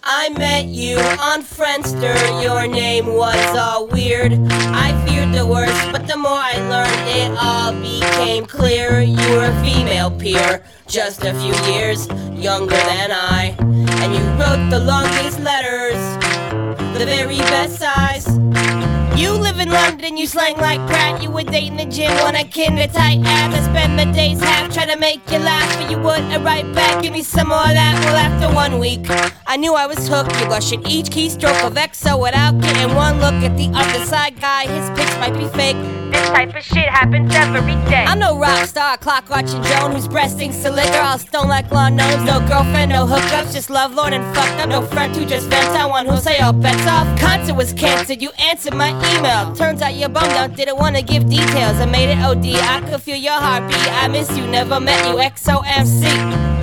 I met you on Friendster, your name was all weird. I feared the worst, but the more I learned it all became clear. You were a female peer, just a few years younger than I. And you wrote the longest letters, the very best size. You live in London, you slang like Pratt. You would date in the gym, want a kinder tight abs. I spend the days half trying to make you laugh, but you wouldn't write back, give me some more of that. Well, after 1 week, I knew I was hooked. You blush at each keystroke of EXO without getting one look at the other side guy. His pics might be fake. This type of shit happens every day. I'm no rock star, clock watching Joan, whose breast stinks to liquor. I'll stone like lawn gnomes. No girlfriend, no hookups, just love Lord and fucked up. No friend who just vents on one who'll say all bets off. Concert was canceled, you answered my email. Turns out you're bummed out, didn't wanna give details. I made it OD, I could feel your heartbeat. I miss you, never met you, XOMC.